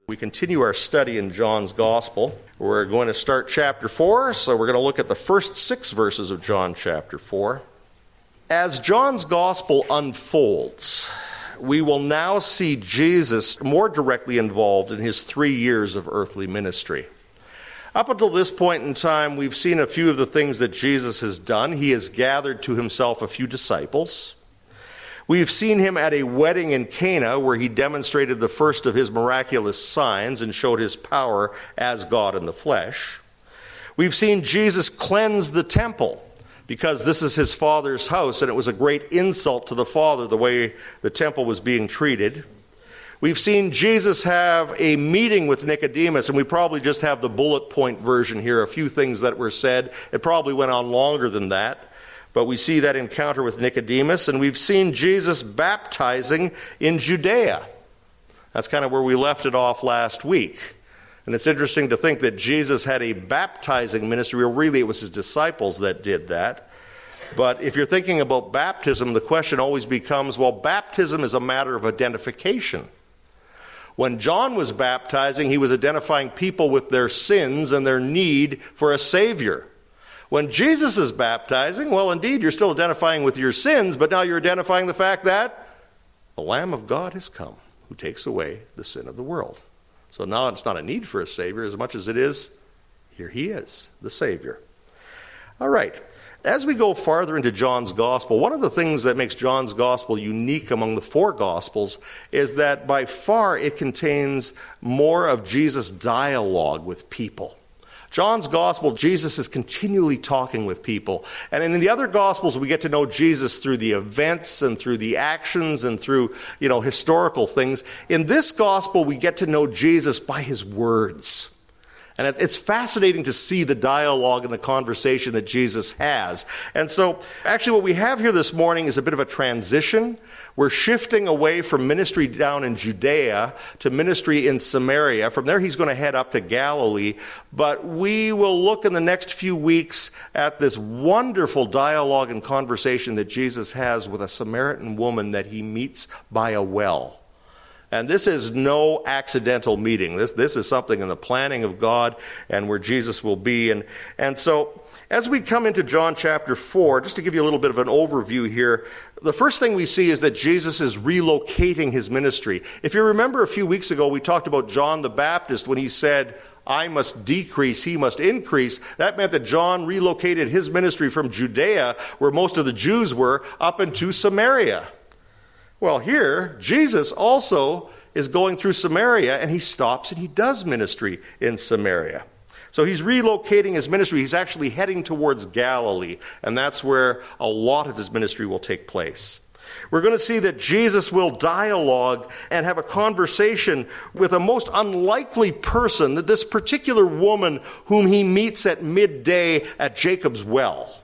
We continue our study in John's Gospel. We're going to start chapter 4, so we're going to look at the first 6 verses of John chapter 4. As John's Gospel unfolds, we will now see Jesus more directly involved in his 3 years of earthly ministry. Up until this point in time, we've seen a few of the things that Jesus has done. He has gathered to himself a few disciples. We've seen him at a wedding in Cana where he demonstrated the first of his miraculous signs and showed his power as God in the flesh. We've seen Jesus cleanse the temple because this is his Father's house, and it was a great insult to the Father the way the temple was being treated. We've seen Jesus have a meeting with Nicodemus, and we probably just have the bullet point version here, a few things that were said. It probably went on longer than that. But we see that encounter with Nicodemus, and we've seen Jesus baptizing in Judea. That's kind of where we left it off last week. And it's interesting to think that Jesus had a baptizing ministry, or really it was his disciples that did that. But if you're thinking about baptism, the question always becomes, well, baptism is a matter of identification. When John was baptizing, he was identifying people with their sins and their need for a Savior. When Jesus is baptizing, well, indeed, you're still identifying with your sins, but now you're identifying the fact that the Lamb of God has come, who takes away the sin of the world. So now it's not a need for a Savior as much as it is, here he is, the Savior. All right. As we go farther into John's Gospel, one of the things that makes John's Gospel unique among the 4 Gospels is that by far it contains more of Jesus' dialogue with people. John's Gospel, Jesus is continually talking with people. And in the other Gospels, we get to know Jesus through the events and through the actions and through, historical things. In this Gospel, we get to know Jesus by his words. And it's fascinating to see the dialogue and the conversation that Jesus has. And so, actually, what we have here this morning is a bit of a transition. We're shifting away from ministry down in Judea to ministry in Samaria. From there, he's going to head up to Galilee. But we will look in the next few weeks at this wonderful dialogue and conversation that Jesus has with a Samaritan woman that he meets by a well. And this is no accidental meeting. This is something in the planning of God and where Jesus will be. And so, as we come into John chapter 4, just to give you a little bit of an overview here, the first thing we see is that Jesus is relocating his ministry. If you remember a few weeks ago, we talked about John the Baptist when he said, I must decrease, he must increase. That meant that John relocated his ministry from Judea, where most of the Jews were, up into Samaria. Well, here, Jesus also is going through Samaria, and he stops and he does ministry in Samaria. So he's relocating his ministry. He's actually heading towards Galilee, and that's where a lot of his ministry will take place. We're going to see that Jesus will dialogue and have a conversation with a most unlikely person, this particular woman whom he meets at midday at Jacob's well.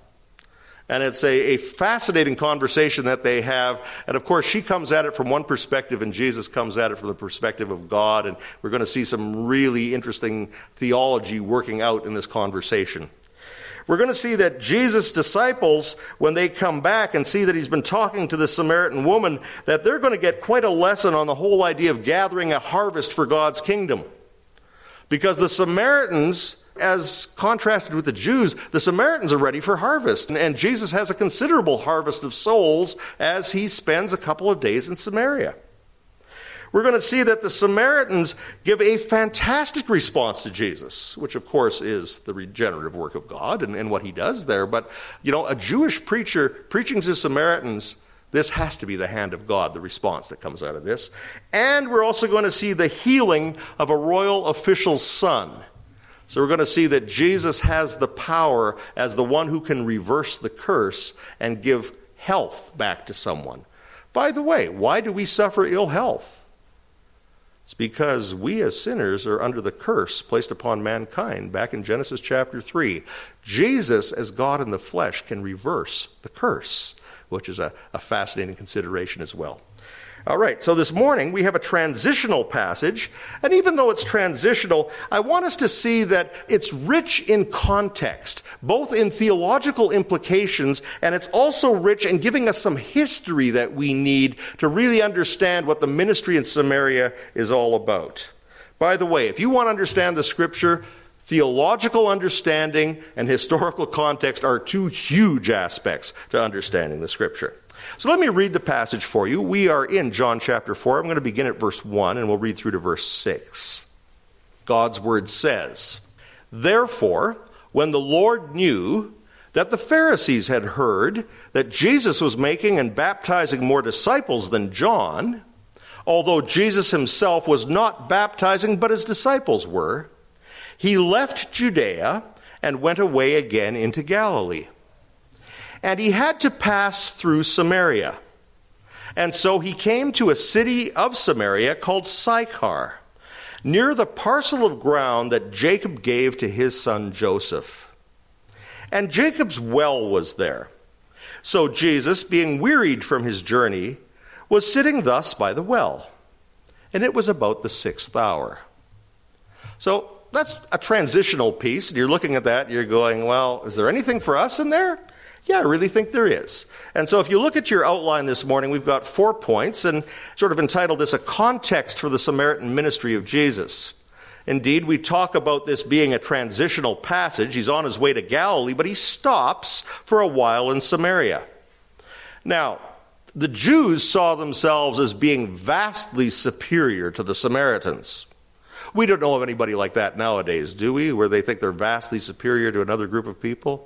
And it's a fascinating conversation that they have. And of course, she comes at it from one perspective, and Jesus comes at it from the perspective of God. And we're going to see some really interesting theology working out in this conversation. We're going to see that Jesus' disciples, when they come back and see that he's been talking to the Samaritan woman, that they're going to get quite a lesson on the whole idea of gathering a harvest for God's kingdom. Because the Samaritans, as contrasted with the Jews, the Samaritans are ready for harvest. And Jesus has a considerable harvest of souls as he spends a couple of days in Samaria. We're going to see that the Samaritans give a fantastic response to Jesus, which of course is the regenerative work of God and what he does there. But, a Jewish preacher preaching to Samaritans, this has to be the hand of God, the response that comes out of this. And we're also going to see the healing of a royal official's son. So we're going to see that Jesus has the power as the one who can reverse the curse and give health back to someone. By the way, why do we suffer ill health? It's because we as sinners are under the curse placed upon mankind back in Genesis chapter 3. Jesus, as God in the flesh, can reverse the curse, which is a fascinating consideration as well. All right, so this morning we have a transitional passage, and even though it's transitional, I want us to see that it's rich in context, both in theological implications, and it's also rich in giving us some history that we need to really understand what the ministry in Samaria is all about. By the way, if you want to understand the Scripture, theological understanding and historical context are two huge aspects to understanding the Scripture. So let me read the passage for you. We are in John chapter 4. I'm going to begin at verse 1, and we'll read through to verse 6. God's word says, "Therefore, when the Lord knew that the Pharisees had heard that Jesus was making and baptizing more disciples than John, although Jesus himself was not baptizing, but his disciples were, he left Judea and went away again into Galilee. And he had to pass through Samaria. And so he came to a city of Samaria called Sychar, near the parcel of ground that Jacob gave to his son Joseph. And Jacob's well was there. So Jesus, being wearied from his journey, was sitting thus by the well. And it was about the 6th hour." So that's a transitional piece. And you're looking at that, and you're going, well, is there anything for us in there? Yeah, I really think there is. And so if you look at your outline this morning, we've got 4 points and sort of entitled this, "A Context for the Samaritan Ministry of Jesus." Indeed, we talk about this being a transitional passage. He's on his way to Galilee, but he stops for a while in Samaria. Now, the Jews saw themselves as being vastly superior to the Samaritans. We don't know of anybody like that nowadays, do we? Where they think they're vastly superior to another group of people?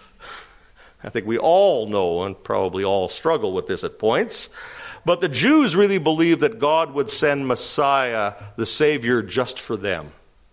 I think we all know and probably all struggle with this at points. But the Jews really believed that God would send Messiah, the Savior, just for them.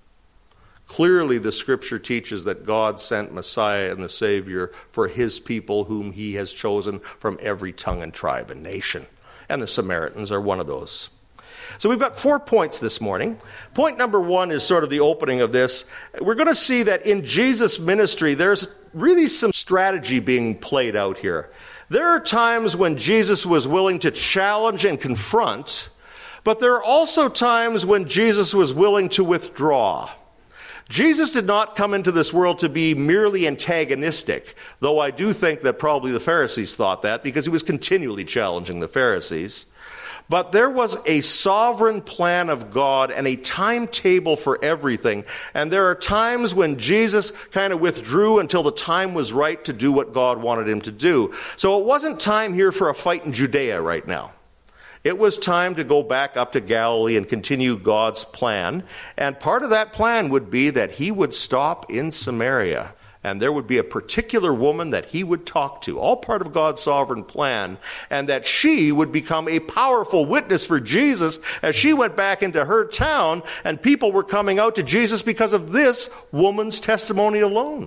Clearly, the Scripture teaches that God sent Messiah and the Savior for his people whom he has chosen from every tongue and tribe and nation. And the Samaritans are one of those. So we've got 4 points this morning. Point number 1 is sort of the opening of this. We're going to see that in Jesus' ministry, there's really some strategy being played out here. There are times when Jesus was willing to challenge and confront, but there are also times when Jesus was willing to withdraw. Jesus did not come into this world to be merely antagonistic, though I do think that probably the Pharisees thought that because he was continually challenging the Pharisees. But there was a sovereign plan of God and a timetable for everything. And there are times when Jesus kind of withdrew until the time was right to do what God wanted him to do. So it wasn't time here for a fight in Judea right now. It was time to go back up to Galilee and continue God's plan. And part of that plan would be that he would stop in Samaria. And there would be a particular woman that he would talk to, all part of God's sovereign plan, and that she would become a powerful witness for Jesus as she went back into her town, and people were coming out to Jesus because of this woman's testimony alone.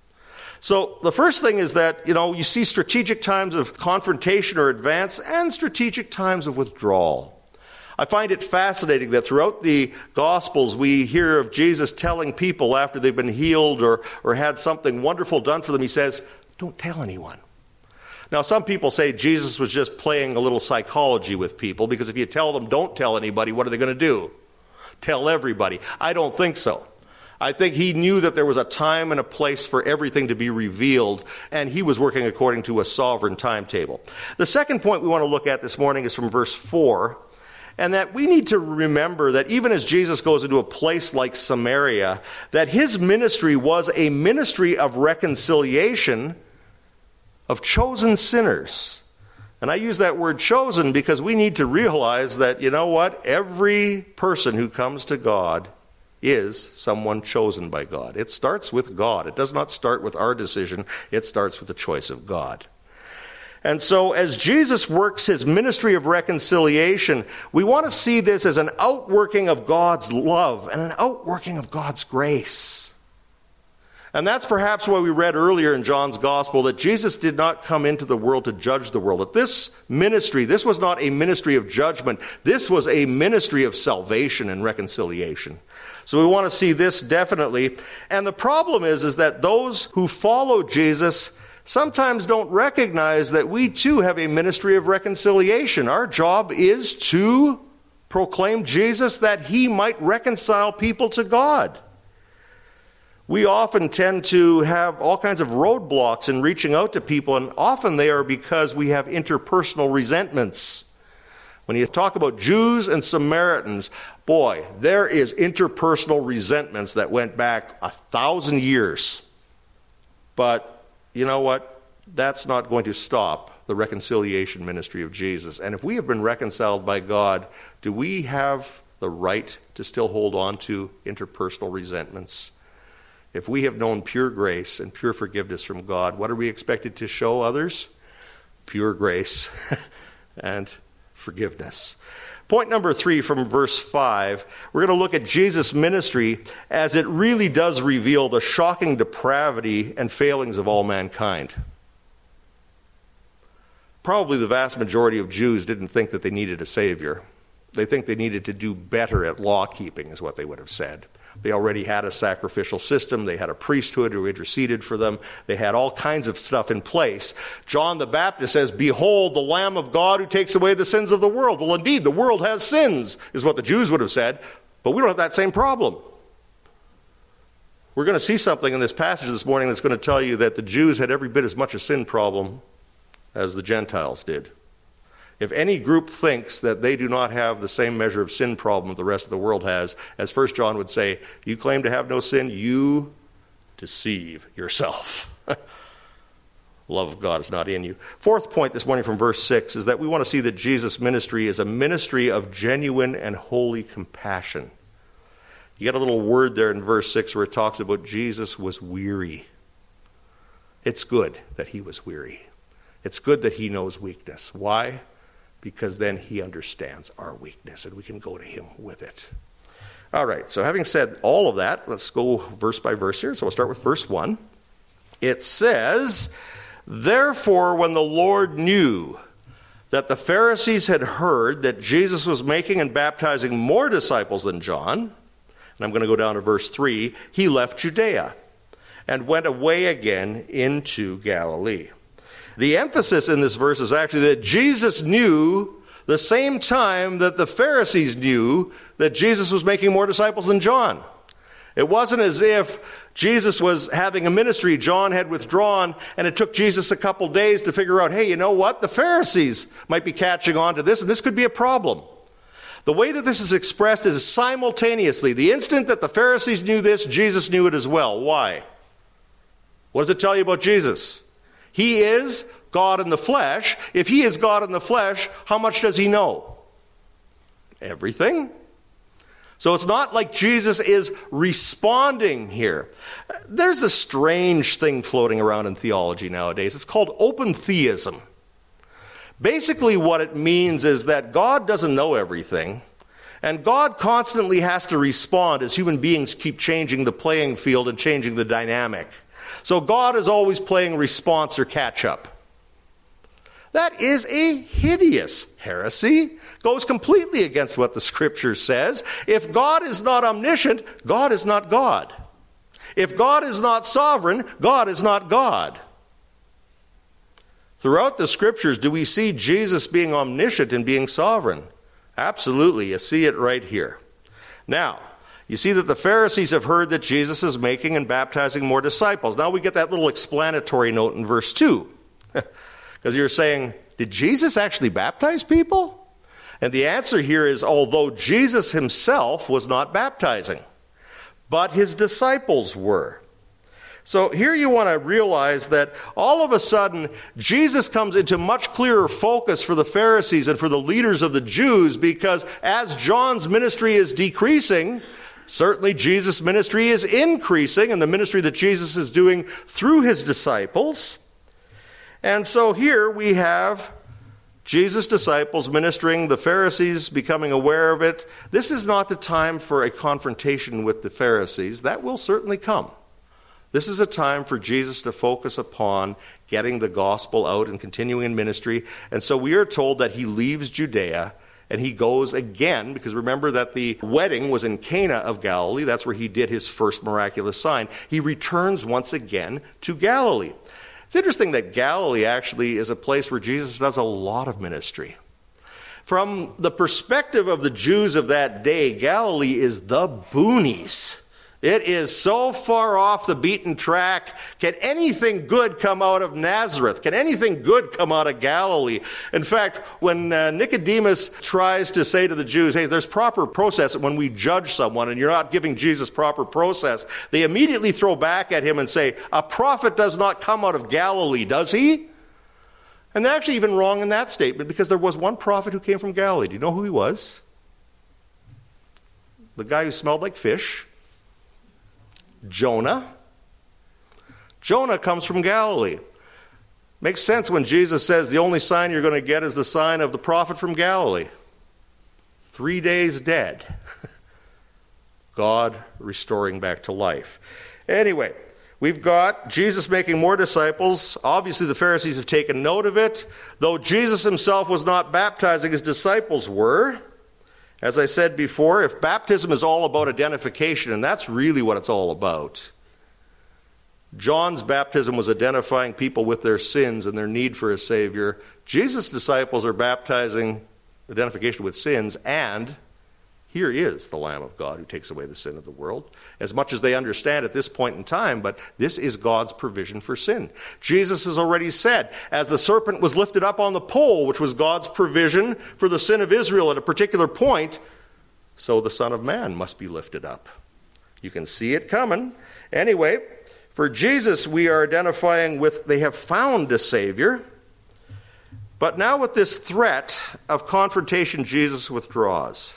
So the first thing is that, you see strategic times of confrontation or advance and strategic times of withdrawal. I find it fascinating that throughout the Gospels we hear of Jesus telling people after they've been healed or had something wonderful done for them, he says, don't tell anyone. Now, some people say Jesus was just playing a little psychology with people because if you tell them don't tell anybody, what are they going to do? Tell everybody. I don't think so. I think he knew that there was a time and a place for everything to be revealed, and he was working according to a sovereign timetable. The second point we want to look at this morning is from verse 4. And that we need to remember that even as Jesus goes into a place like Samaria, that his ministry was a ministry of reconciliation of chosen sinners. And I use that word chosen because we need to realize that, every person who comes to God is someone chosen by God. It starts with God. It does not start with our decision. It starts with the choice of God. And so as Jesus works his ministry of reconciliation, we want to see this as an outworking of God's love and an outworking of God's grace. And that's perhaps why we read earlier in John's Gospel that Jesus did not come into the world to judge the world. That this ministry, this was not a ministry of judgment. This was a ministry of salvation and reconciliation. So we want to see this definitely. And the problem is that those who follow Jesus sometimes don't recognize that we too have a ministry of reconciliation. Our job is to proclaim Jesus that he might reconcile people to God. We often tend to have all kinds of roadblocks in reaching out to people, and often they are because we have interpersonal resentments. When you talk about Jews and Samaritans, boy, there is interpersonal resentments that went back 1,000 years. But you know what? That's not going to stop the reconciliation ministry of Jesus. And if we have been reconciled by God, do we have the right to still hold on to interpersonal resentments? If we have known pure grace and pure forgiveness from God, what are we expected to show others? Pure grace and forgiveness. Point number 3 from verse 5, we're going to look at Jesus' ministry as it really does reveal the shocking depravity and failings of all mankind. Probably the vast majority of Jews didn't think that they needed a Savior. They think they needed to do better at law keeping, is what they would have said. They already had a sacrificial system. They had a priesthood who interceded for them. They had all kinds of stuff in place. John the Baptist says, "Behold, the Lamb of God who takes away the sins of the world." Well, indeed, the world has sins, is what the Jews would have said, but we don't have that same problem. We're going to see something in this passage this morning that's going to tell you that the Jews had every bit as much a sin problem as the Gentiles did. If any group thinks that they do not have the same measure of sin problem the rest of the world has, as 1 John would say, you claim to have no sin, you deceive yourself. Love of God is not in you. Fourth point this morning from verse 6 is that we want to see that Jesus' ministry is a ministry of genuine and holy compassion. You get a little word there in verse 6 where it talks about Jesus was weary. It's good that he was weary. It's good that he knows weakness. Why? Because then he understands our weakness and we can go to him with it. All right, so having said all of that, let's go verse by verse here. So we'll start with verse 1. It says, "Therefore, when the Lord knew that the Pharisees had heard that Jesus was making and baptizing more disciples than John," and I'm going to go down to verse 3, "he left Judea and went away again into Galilee." The emphasis in this verse is actually that Jesus knew the same time that the Pharisees knew that Jesus was making more disciples than John. It wasn't as if Jesus was having a ministry, John had withdrawn, and it took Jesus a couple days to figure out, hey, you know what? The Pharisees might be catching on to this, and this could be a problem. The way that this is expressed is simultaneously. The instant that the Pharisees knew this, Jesus knew it as well. Why? What does it tell you about Jesus? He is God in the flesh. If he is God in the flesh, how much does he know? Everything. So it's not like Jesus is responding here. There's a strange thing floating around in theology nowadays. It's called open theism. Basically what it means is that God doesn't know everything, and God constantly has to respond as human beings keep changing the playing field and changing the dynamic. So God is always playing response or catch-up. That is a hideous heresy. Goes completely against what the Scripture says. If God is not omniscient, God is not God. If God is not sovereign, God is not God. Throughout the Scriptures, do we see Jesus being omniscient and being sovereign? Absolutely. You see it right here. Now, you see that the Pharisees have heard that Jesus is making and baptizing more disciples. Now we get that little explanatory note in verse 2. Because you're saying, did Jesus actually baptize people? And the answer here is, although Jesus himself was not baptizing, but his disciples were. So here you want to realize that all of a sudden, Jesus comes into much clearer focus for the Pharisees and for the leaders of the Jews, because as John's ministry is decreasing, certainly Jesus' ministry is increasing, and the ministry that Jesus is doing through his disciples. And so here we have Jesus' disciples ministering, the Pharisees becoming aware of it. This is not the time for a confrontation with the Pharisees. That will certainly come. This is a time for Jesus to focus upon getting the gospel out and continuing in ministry. And so we are told that he leaves Judea and he goes again, because remember that the wedding was in Cana of Galilee. That's where he did his first miraculous sign. He returns once again to Galilee. It's interesting that Galilee actually is a place where Jesus does a lot of ministry. From the perspective of the Jews of that day, Galilee is the boonies. It is so far off the beaten track. Can anything good come out of Nazareth? Can anything good come out of Galilee? In fact, when Nicodemus tries to say to the Jews, hey, there's proper process when we judge someone and you're not giving Jesus proper process, they immediately throw back at him and say, a prophet does not come out of Galilee, does he? And they're actually even wrong in that statement, because there was one prophet who came from Galilee. Do you know who he was? The guy who smelled like fish. Jonah. Jonah comes from Galilee. Makes sense when Jesus says the only sign you're going to get is the sign of the prophet from Galilee. 3 days dead. God restoring back to life. Anyway, we've got Jesus making more disciples. Obviously the Pharisees have taken note of it. Though Jesus himself was not baptizing, his disciples were. As I said before, if baptism is all about identification, and that's really what it's all about. John's baptism was identifying people with their sins and their need for a Savior. Jesus' disciples are baptizing identification with sins, and here is the Lamb of God who takes away the sin of the world, as much as they understand at this point in time, but this is God's provision for sin. Jesus has already said, as the serpent was lifted up on the pole, which was God's provision for the sin of Israel at a particular point, so the Son of Man must be lifted up. You can see it coming. Anyway, for Jesus, we are identifying with, they have found a Savior, but now with this threat of confrontation, Jesus withdraws.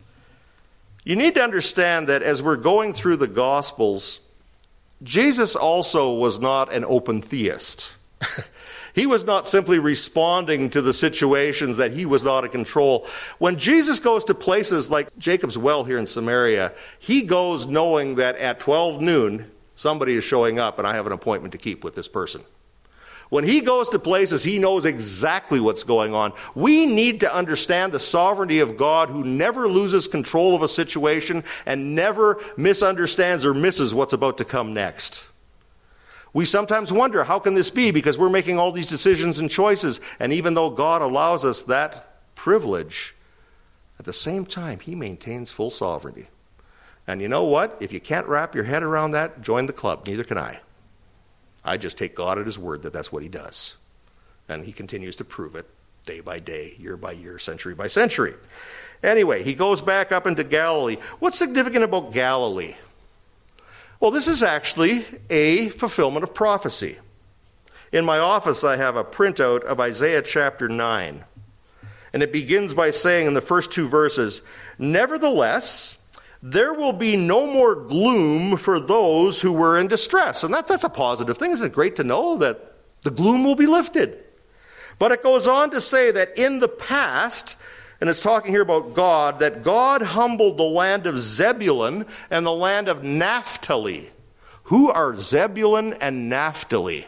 You need to understand that as we're going through the Gospels, Jesus also was not an open theist. He was not simply responding to the situations that he was not in control. When Jesus goes to places like Jacob's well here in Samaria, he goes knowing that at 12 noon, somebody is showing up and I have an appointment to keep with this person. When he goes to places, he knows exactly what's going on. We need to understand the sovereignty of God, who never loses control of a situation and never misunderstands or misses what's about to come next. We sometimes wonder, how can this be? Because we're making all these decisions and choices. And even though God allows us that privilege, at the same time, he maintains full sovereignty. And you know what? If you can't wrap your head around that, join the club. Neither can I. I just take God at his word that that's what he does. And he continues to prove it day by day, year by year, century by century. Anyway, he goes back up into Galilee. What's significant about Galilee? Well, this is actually a fulfillment of prophecy. In my office, I have a printout of Isaiah chapter 9. And it begins by saying in the first 2 verses, "Nevertheless, there will be no more gloom for those who were in distress." And that's a positive thing. Isn't it great to know that the gloom will be lifted? But it goes on to say that in the past, and it's talking here about God, that God humbled the land of Zebulun and the land of Naphtali. Who are Zebulun and Naphtali?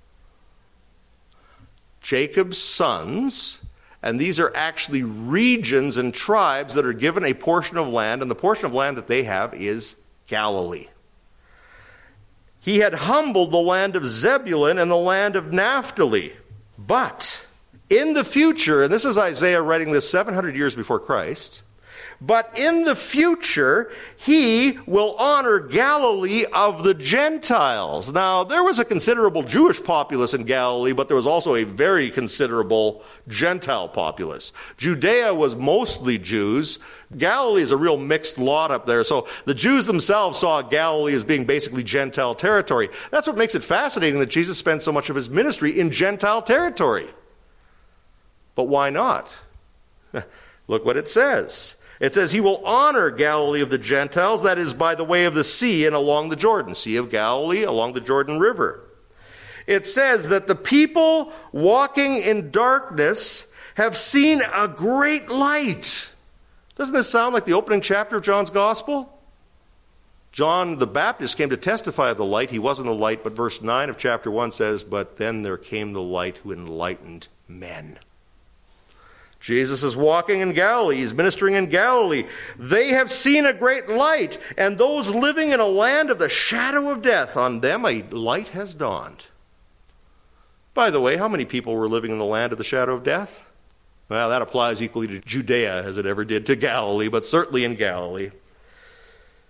Jacob's sons. And these are actually regions and tribes that are given a portion of land, and the portion of land that they have is Galilee. He had humbled the land of Zebulun and the land of Naphtali. But in the future, and this is Isaiah writing this 700 years before Christ, but in the future, he will honor Galilee of the Gentiles. Now, there was a considerable Jewish populace in Galilee, but there was also a very considerable Gentile populace. Judea was mostly Jews. Galilee is a real mixed lot up there. So the Jews themselves saw Galilee as being basically Gentile territory. That's what makes it fascinating that Jesus spends so much of his ministry in Gentile territory. But why not? Look what it says. It says he will honor Galilee of the Gentiles, that is by the way of the sea and along the Jordan. Sea of Galilee, along the Jordan River. It says that the people walking in darkness have seen a great light. Doesn't this sound like the opening chapter of John's Gospel? John the Baptist came to testify of the light. He wasn't the light, but verse 9 of chapter 1 says, "But then there came the light who enlightened men." Jesus is walking in Galilee. He's ministering in Galilee. They have seen a great light, and those living in a land of the shadow of death, on them a light has dawned. By the way, how many people were living in the land of the shadow of death? Well, that applies equally to Judea as it ever did to Galilee, but certainly in Galilee.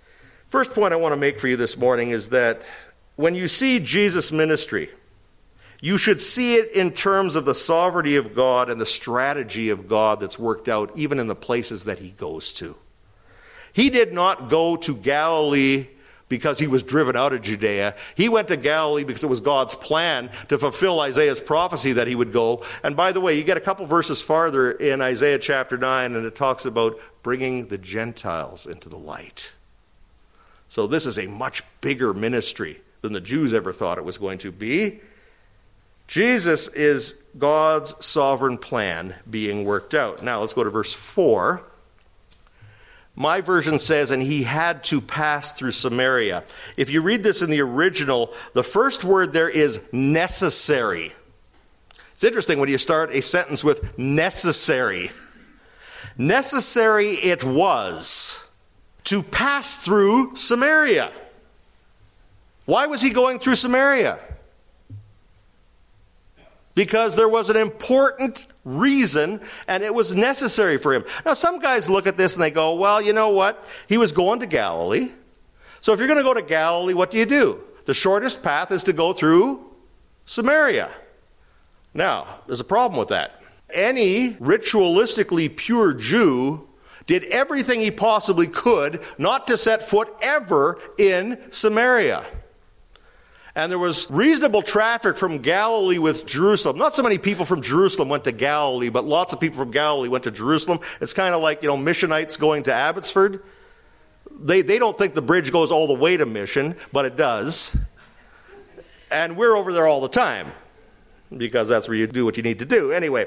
First point I want to make for you this morning is that when you see Jesus' ministry, you should see it in terms of the sovereignty of God and the strategy of God that's worked out even in the places that he goes to. He did not go to Galilee because he was driven out of Judea. He went to Galilee because it was God's plan to fulfill Isaiah's prophecy that he would go. And by the way, you get a couple verses farther in Isaiah chapter 9, and it talks about bringing the Gentiles into the light. So this is a much bigger ministry than the Jews ever thought it was going to be. Jesus is God's sovereign plan being worked out. Now let's go to verse 4. My version says, and he had to pass through Samaria. If you read this in the original, the first word there is necessary. It's interesting when you start a sentence with necessary. Necessary it was to pass through Samaria. Why was he going through Samaria? Because there was an important reason, and it was necessary for him. Now, some guys look at this and they go, well, you know what? He was going to Galilee. So if you're going to go to Galilee, what do? The shortest path is to go through Samaria. Now, there's a problem with that. Any ritualistically pure Jew did everything he possibly could not to set foot ever in Samaria. And there was reasonable traffic from Galilee with Jerusalem. Not so many people from Jerusalem went to Galilee, but lots of people from Galilee went to Jerusalem. It's kind of like, Missionites going to Abbotsford. They don't think the bridge goes all the way to Mission, but it does. And we're over there all the time, because that's where you do what you need to do. Anyway,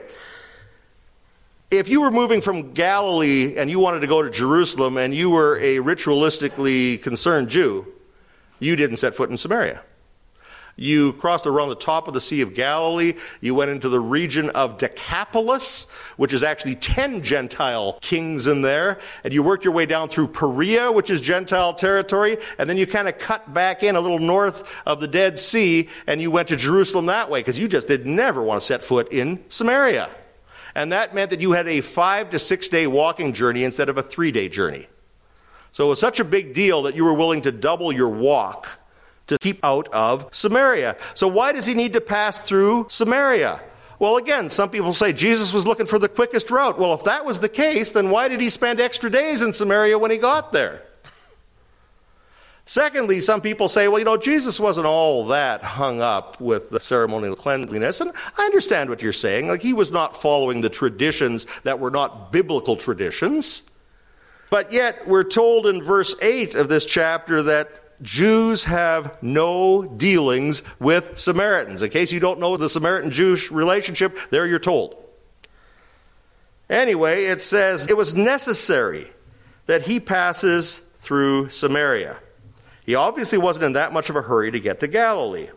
if you were moving from Galilee and you wanted to go to Jerusalem and you were a ritualistically concerned Jew, you didn't set foot in Samaria. You crossed around the top of the Sea of Galilee. You went into the region of Decapolis, which is actually 10 Gentile kings in there. And you worked your way down through Perea, which is Gentile territory. And then you kind of cut back in a little north of the Dead Sea, and you went to Jerusalem that way, because you just did never want to set foot in Samaria. And that meant that you had a 5 to 6 day walking journey instead of a 3-day journey. So it was such a big deal that you were willing to double your walk to keep out of Samaria. So why does he need to pass through Samaria? Well, again, some people say Jesus was looking for the quickest route. Well, if that was the case, then why did he spend extra days in Samaria when he got there? Secondly, some people say, well, Jesus wasn't all that hung up with the ceremonial cleanliness. And I understand what you're saying. Like, he was not following the traditions that were not biblical traditions. But yet, we're told in verse 8 of this chapter that Jews have no dealings with Samaritans. In case you don't know the Samaritan-Jewish relationship, there you're told. Anyway, it says it was necessary that he passes through Samaria. He obviously wasn't in that much of a hurry to get to Galilee.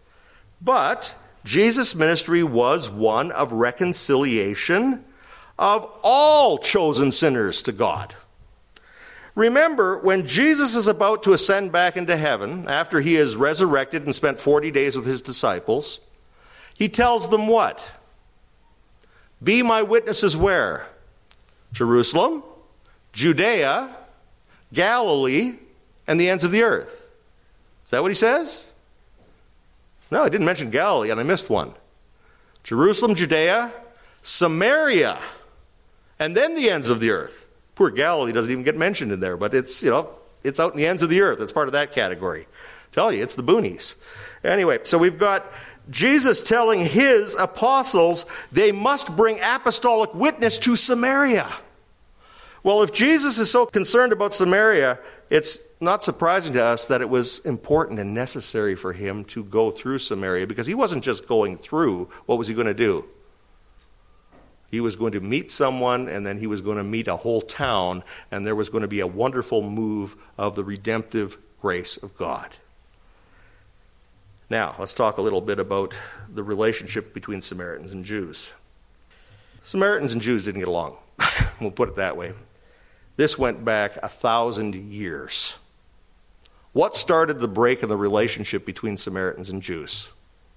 But Jesus' ministry was one of reconciliation of all chosen sinners to God. Remember, when Jesus is about to ascend back into heaven, after he is resurrected and spent 40 days with his disciples, he tells them what? Be my witnesses where? Jerusalem, Judea, Galilee, and the ends of the earth. Is that what he says? No, he didn't mention Galilee, and I missed one. Jerusalem, Judea, Samaria, and then the ends of the earth. Poor Galilee doesn't even get mentioned in there, but it's out in the ends of the earth. It's part of that category. I tell you, it's the boonies. Anyway, so we've got Jesus telling his apostles they must bring apostolic witness to Samaria. Well, if Jesus is so concerned about Samaria, it's not surprising to us that it was important and necessary for him to go through Samaria, because he wasn't just going through. What was he going to do? He was going to meet someone, and then he was going to meet a whole town, and there was going to be a wonderful move of the redemptive grace of God. Now, let's talk a little bit about the relationship between Samaritans and Jews. Samaritans and Jews didn't get along. We'll put it that way. This went back 1,000 years. What started the break in the relationship between Samaritans and Jews?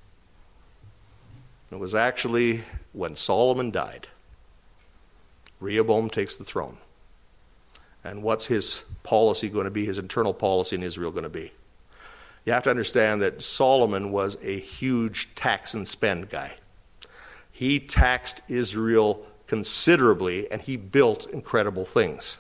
It was actually when Solomon died. Rehoboam takes the throne. And what's his policy going to be, his internal policy in Israel going to be? You have to understand that Solomon was a huge tax and spend guy. He taxed Israel considerably, and he built incredible things.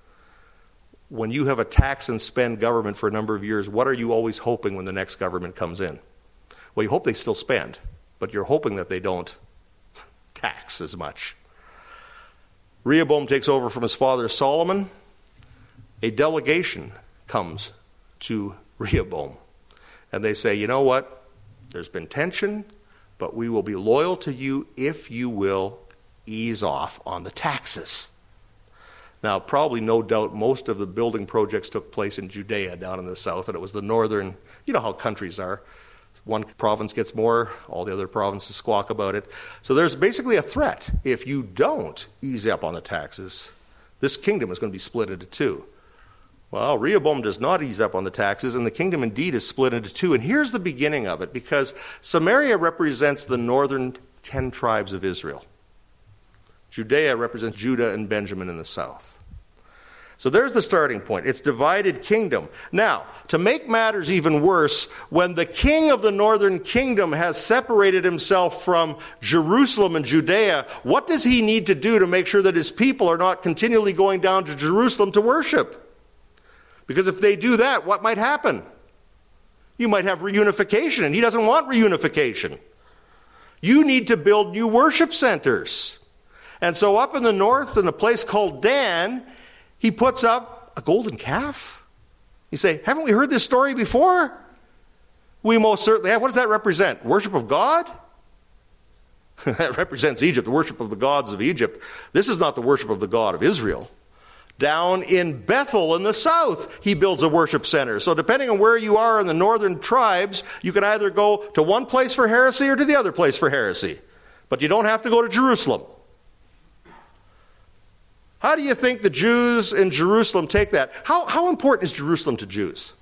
When you have a tax and spend government for a number of years, what are you always hoping when the next government comes in? Well, you hope they still spend, but you're hoping that they don't tax as much. Rehoboam takes over from his father Solomon. A delegation comes to Rehoboam, and they say, you know what? There's been tension, but we will be loyal to you if you will ease off on the taxes. Now, probably no doubt most of the building projects took place in Judea down in the south, and it was the northern, you know how countries are. One province gets more, all the other provinces squawk about it. So there's basically a threat. If you don't ease up on the taxes, this kingdom is going to be split into two. Well, Rehoboam does not ease up on the taxes, and the kingdom indeed is split into two. And here's the beginning of it, because Samaria represents the northern 10 tribes of Israel. Judea represents Judah and Benjamin in the south. So there's the starting point. It's divided kingdom. Now, to make matters even worse, when the king of the northern kingdom has separated himself from Jerusalem and Judea, what does he need to do to make sure that his people are not continually going down to Jerusalem to worship? Because if they do that, what might happen? You might have reunification, and he doesn't want reunification. You need to build new worship centers. And so up in the north, in a place called Dan, he puts up a golden calf. You say, haven't we heard this story before? We most certainly have. What does that represent? Worship of God? That represents Egypt, the worship of the gods of Egypt. This is not the worship of the God of Israel. Down in Bethel in the south, he builds a worship center. So depending on where you are in the northern tribes, you can either go to one place for heresy or to the other place for heresy. But you don't have to go to Jerusalem. How do you think the Jews in Jerusalem take that? How important is Jerusalem to Jews?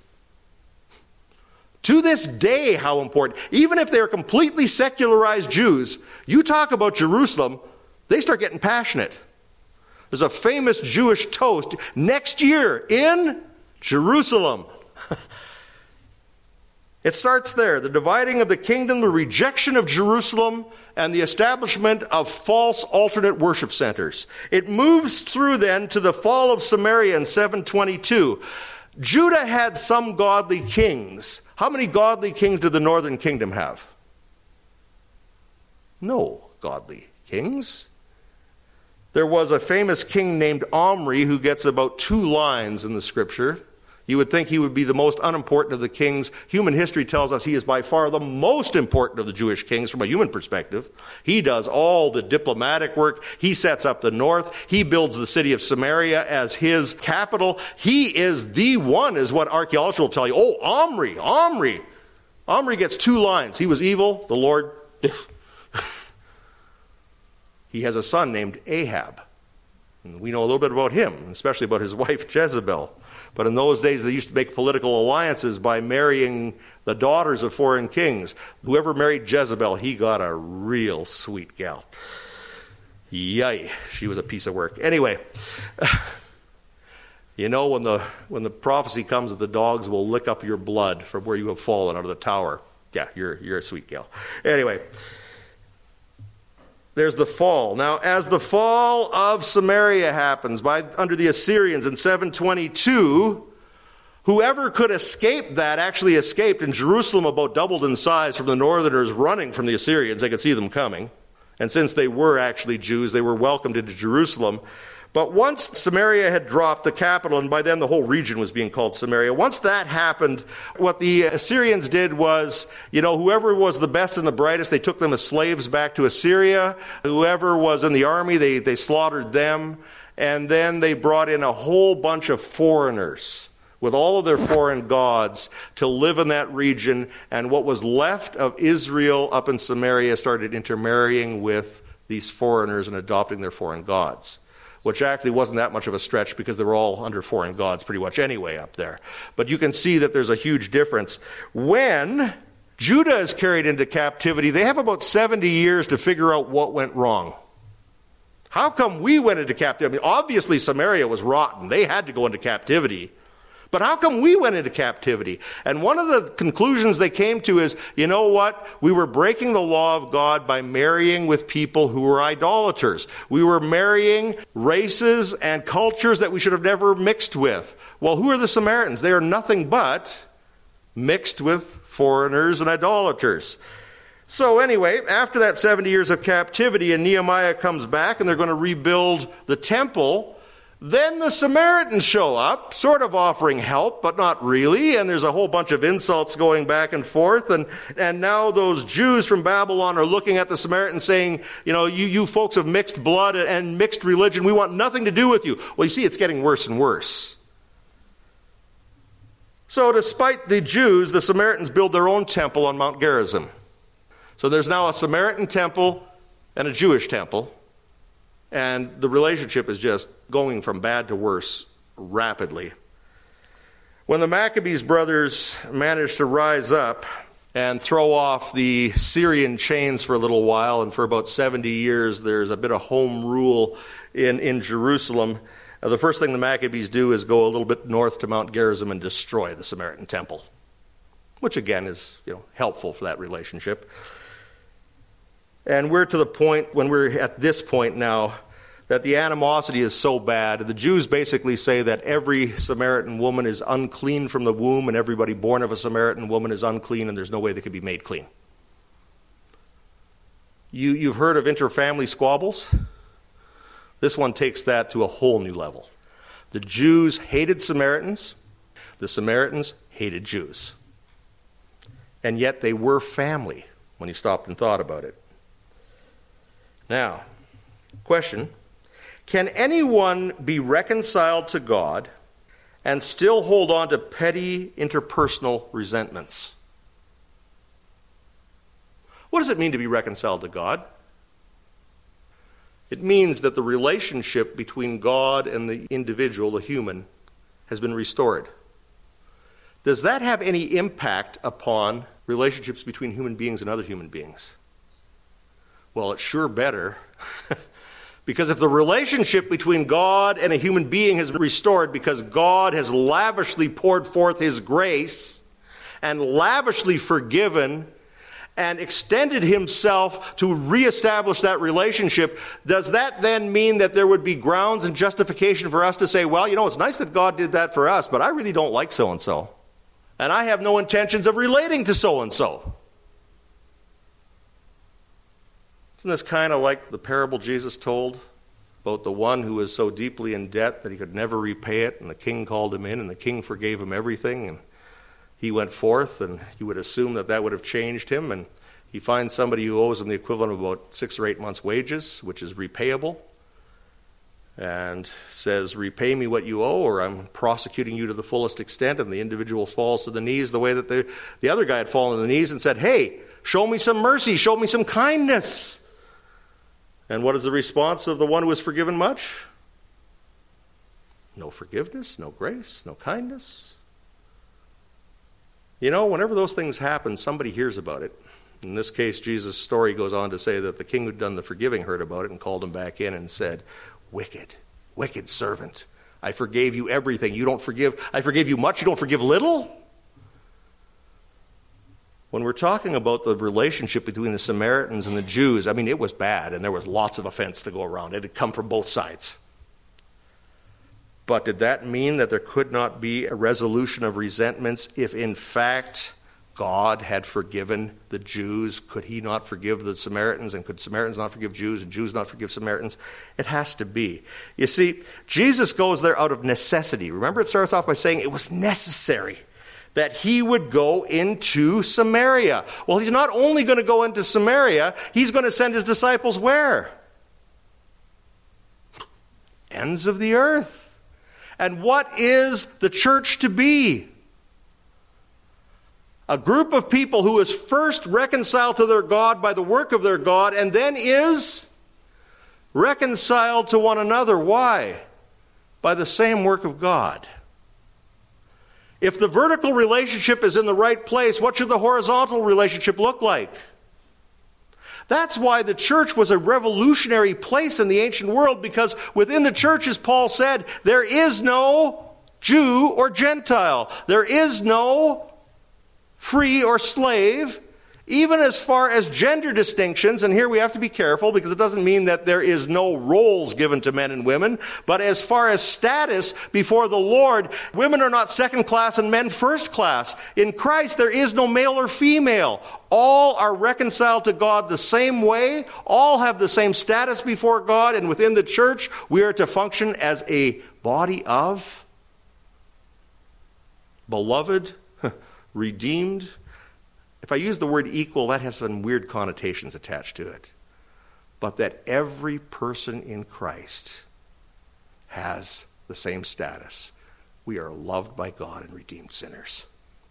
To this day, how important. Even if they're completely secularized Jews, you talk about Jerusalem, they start getting passionate. There's a famous Jewish toast, next year in Jerusalem. It starts there, the dividing of the kingdom, the rejection of Jerusalem, and the establishment of false alternate worship centers. It moves through then to the fall of Samaria in 722. Judah had some godly kings. How many godly kings did the northern kingdom have? No godly kings. There was a famous king named Omri who gets about 2 lines in the scripture. You would think he would be the most unimportant of the kings. Human history tells us he is by far the most important of the Jewish kings from a human perspective. He does all the diplomatic work. He sets up the north. He builds the city of Samaria as his capital. He is the one, is what archaeologists will tell you. Oh, Omri. Omri gets 2 lines. He was evil. The Lord... He has a son named Ahab. And we know a little bit about him, especially about his wife Jezebel. But in those days, they used to make political alliances by marrying the daughters of foreign kings. Whoever married Jezebel, he got a real sweet gal. Yay, she was a piece of work. Anyway, you know when the prophecy comes that the dogs will lick up your blood from where you have fallen out of the tower. Yeah, you're a sweet gal. Anyway, there's the fall. Now, as the fall of Samaria happens under the Assyrians in 722, whoever could escape that actually escaped, and Jerusalem about doubled in size from the northerners running from the Assyrians. They could see them coming. And since they were actually Jews, they were welcomed into Jerusalem. But once Samaria had dropped the capital, and by then the whole region was being called Samaria, once that happened, what the Assyrians did was, whoever was the best and the brightest, they took them as slaves back to Assyria. Whoever was in the army, they slaughtered them. And then they brought in a whole bunch of foreigners with all of their foreign gods to live in that region. And what was left of Israel up in Samaria started intermarrying with these foreigners and adopting their foreign gods, which actually wasn't that much of a stretch because they were all under foreign gods pretty much anyway up there. But you can see that there's a huge difference. When Judah is carried into captivity, they have about 70 years to figure out what went wrong. How come we went into captivity? I mean, obviously Samaria was rotten. They had to go into captivity. But how come we went into captivity? And one of the conclusions they came to is, you know what? We were breaking the law of God by marrying with people who were idolaters. We were marrying races and cultures that we should have never mixed with. Well, who are the Samaritans? They are nothing but mixed with foreigners and idolaters. So anyway, after that 70 years of captivity, and Nehemiah comes back and they're going to rebuild the temple, then the Samaritans show up, sort of offering help, but not really, and there's a whole bunch of insults going back and forth, and now those Jews from Babylon are looking at the Samaritans saying, you know, you folks of mixed blood and mixed religion, we want nothing to do with you. Well, you see, it's getting worse and worse. So despite the Jews, the Samaritans build their own temple on Mount Gerizim. So there's now a Samaritan temple and a Jewish temple. And the relationship is just going from bad to worse rapidly. When the Maccabees brothers managed to rise up and throw off the Syrian chains for a little while, and for about 70 years there's a bit of home rule in Jerusalem, the first thing the Maccabees do is go a little bit north to Mount Gerizim and destroy the Samaritan temple, which again is, helpful for that relationship. And we're to the point, when we're at this point now, that the animosity is so bad. The Jews basically say that every Samaritan woman is unclean from the womb, and everybody born of a Samaritan woman is unclean, and there's no way they could be made clean. You've heard of interfamily squabbles? This one takes that to a whole new level. The Jews hated Samaritans. The Samaritans hated Jews. And yet they were family when you stopped and thought about it. Now, question, can anyone be reconciled to God and still hold on to petty interpersonal resentments? What does it mean to be reconciled to God? It means that the relationship between God and the individual, the human, has been restored. Does that have any impact upon relationships between human beings and other human beings? Well, it's sure better. Because if the relationship between God and a human being has been restored because God has lavishly poured forth His grace and lavishly forgiven and extended Himself to reestablish that relationship, does that then mean that there would be grounds and justification for us to say, well, it's nice that God did that for us, but I really don't like so-and-so. And I have no intentions of relating to so-and-so. Isn't this kind of like the parable Jesus told about the one who was so deeply in debt that he could never repay it, and the king called him in, and the king forgave him everything, and he went forth, and you would assume that would have changed him, and he finds somebody who owes him the equivalent of about 6 or 8 months' wages, which is repayable, and says, repay me what you owe, or I'm prosecuting you to the fullest extent, and the individual falls to the knees the way that the other guy had fallen to the knees and said, hey, show me some mercy, show me some kindness. And what is the response of the one who is forgiven much? No forgiveness, no grace, no kindness. Whenever those things happen, somebody hears about it. In this case, Jesus' story goes on to say that the king who'd done the forgiving heard about it and called him back in and said, wicked servant, I forgave you everything. You don't forgive. I forgave you much, you don't forgive little? When we're talking about the relationship between the Samaritans and the Jews, it was bad, and there was lots of offense to go around. It had come from both sides. But did that mean that there could not be a resolution of resentments if, in fact, God had forgiven the Jews? Could He not forgive the Samaritans, and could Samaritans not forgive Jews, and Jews not forgive Samaritans? It has to be. You see, Jesus goes there out of necessity. Remember, it starts off by saying it was necessary that He would go into Samaria. Well, He's not only going to go into Samaria, He's going to send His disciples where? Ends of the earth. And what is the church to be? A group of people who is first reconciled to their God by the work of their God, and then is reconciled to one another. Why? By the same work of God. If the vertical relationship is in the right place, what should the horizontal relationship look like? That's why the church was a revolutionary place in the ancient world, because within the church, as Paul said, there is no Jew or Gentile. There is no free or slave. Even as far as gender distinctions, and here we have to be careful because it doesn't mean that there is no roles given to men and women, but as far as status before the Lord, women are not second class and men first class. In Christ, there is no male or female. All are reconciled to God the same way. All have the same status before God, and within the church, we are to function as a body of beloved, redeemed. If I use the word equal, that has some weird connotations attached to it. But that every person in Christ has the same status. We are loved by God and redeemed sinners.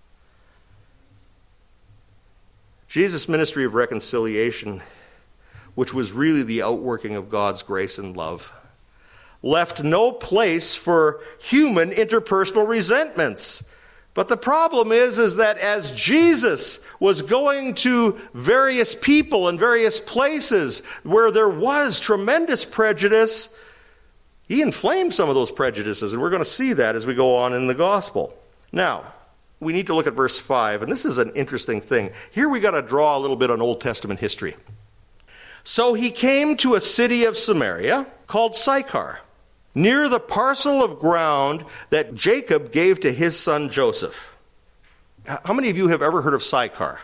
Jesus' ministry of reconciliation, which was really the outworking of God's grace and love, left no place for human interpersonal resentments. But the problem is that as Jesus was going to various people and various places where there was tremendous prejudice, he inflamed some of those prejudices, and we're going to see that as we go on in the gospel. Now, we need to look at verse 5, and this is an interesting thing. Here we got to draw a little bit on Old Testament history. So he came to a city of Samaria called Sychar, near the parcel of ground that Jacob gave to his son Joseph. How many of you have ever heard of Sychar?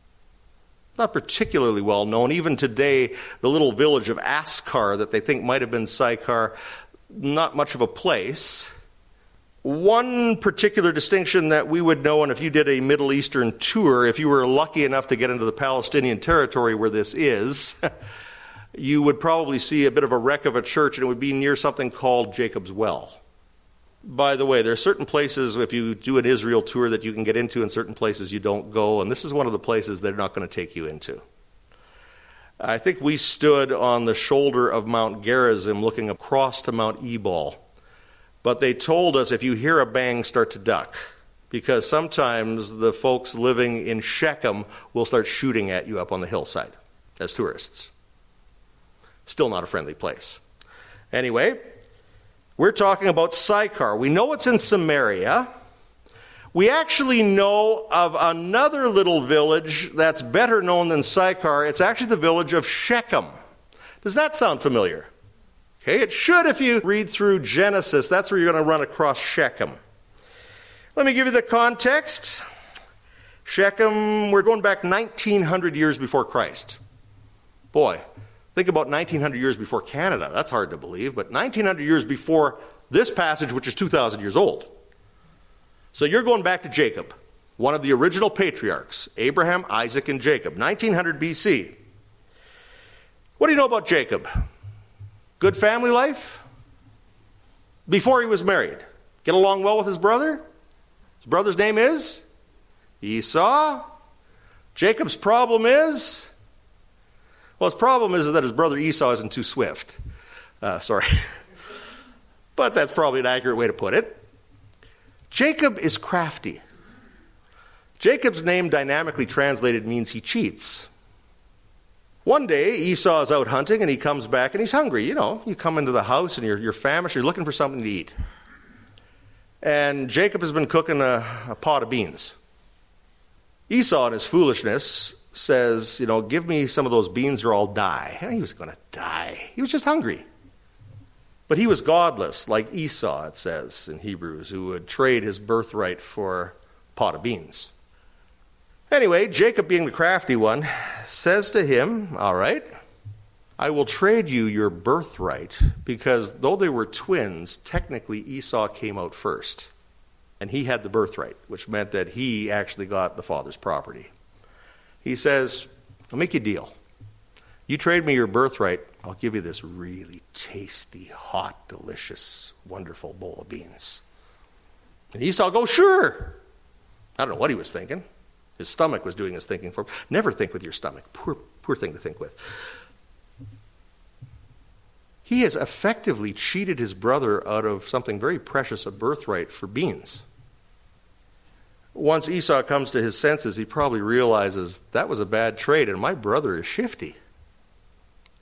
Not particularly well known. Even today, the little village of Askar that they think might have been Sychar, not much of a place. One particular distinction that we would know, and if you did a Middle Eastern tour, if you were lucky enough to get into the Palestinian territory where this is, you would probably see a bit of a wreck of a church, and it would be near something called Jacob's Well. By the way, there are certain places, if you do an Israel tour, that you can get into, and certain places you don't go, and this is one of the places they're not going to take you into. I think we stood on the shoulder of Mount Gerizim looking across to Mount Ebal, but they told us if you hear a bang, start to duck, because sometimes the folks living in Shechem will start shooting at you up on the hillside as tourists. Still not a friendly place. Anyway, we're talking about Sychar. We know it's in Samaria. We actually know of another little village that's better known than Sychar. It's actually the village of Shechem. Does that sound familiar? Okay, it should if you read through Genesis. That's where you're going to run across Shechem. Let me give you the context. Shechem, we're going back 1,900 years before Christ. Boy, think about 1,900 years before Canada. That's hard to believe, but 1,900 years before this passage, which is 2,000 years old. So you're going back to Jacob, one of the original patriarchs, Abraham, Isaac, and Jacob, 1900 BC. What do you know about Jacob? Good family life? Before he was married. Get along well with his brother? His brother's name is Esau. Jacob's problem is, well, his problem is that his brother Esau isn't too swift. Sorry. But that's probably an accurate way to put it. Jacob is crafty. Jacob's name, dynamically translated, means he cheats. One day, Esau is out hunting, and he comes back, and he's hungry. You know, you come into the house, and you're famished, you're looking for something to eat. And Jacob has been cooking a pot of beans. Esau, in his foolishness, says, give me some of those beans or I'll die. And he was going to die. He was just hungry. But he was godless, like Esau, it says in Hebrews, who would trade his birthright for a pot of beans. Anyway, Jacob, being the crafty one, says to him, all right, I will trade you your birthright, because though they were twins, technically Esau came out first. And he had the birthright, which meant that he actually got the father's property. He says, I'll make you a deal. You trade me your birthright, I'll give you this really tasty, hot, delicious, wonderful bowl of beans. And Esau goes, sure. I don't know what he was thinking. His stomach was doing his thinking for him. Never think with your stomach. Poor thing to think with. He has effectively cheated his brother out of something very precious, a birthright, for beans. Once Esau comes to his senses, he probably realizes that was a bad trade, and my brother is shifty.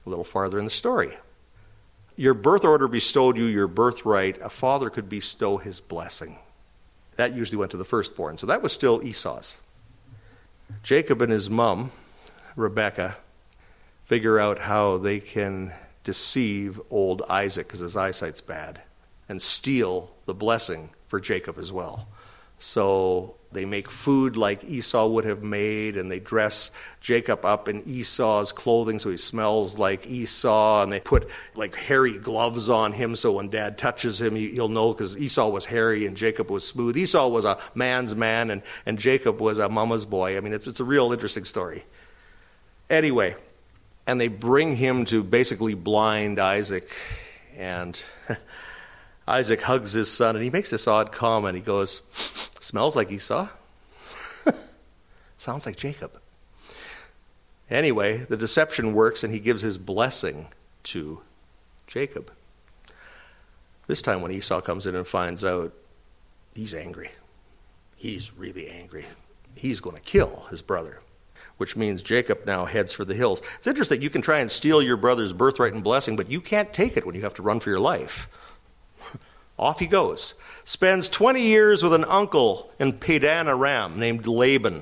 A little farther in the story. Your birth order bestowed you your birthright. A father could bestow his blessing. That usually went to the firstborn. So that was still Esau's. Jacob and his mom, Rebekah, figure out how they can deceive old Isaac because his eyesight's bad and steal the blessing for Jacob as well. So they make food like Esau would have made, and they dress Jacob up in Esau's clothing so he smells like Esau, and they put like hairy gloves on him so when Dad touches him, he'll know, because Esau was hairy and Jacob was smooth. Esau was a man's man, and Jacob was a mama's boy. I mean, it's a real interesting story. Anyway, and they bring him to basically blind Isaac, and Isaac hugs his son, and he makes this odd comment. He goes, "Smells like Esau. Sounds like Jacob." Anyway, the deception works, and he gives his blessing to Jacob. This time when Esau comes in and finds out, he's angry. He's really angry. He's going to kill his brother, which means Jacob now heads for the hills. It's interesting. You can try and steal your brother's birthright and blessing, but you can't take it when you have to run for your life. Off he goes. Spends 20 years with an uncle in Padan Aram named Laban.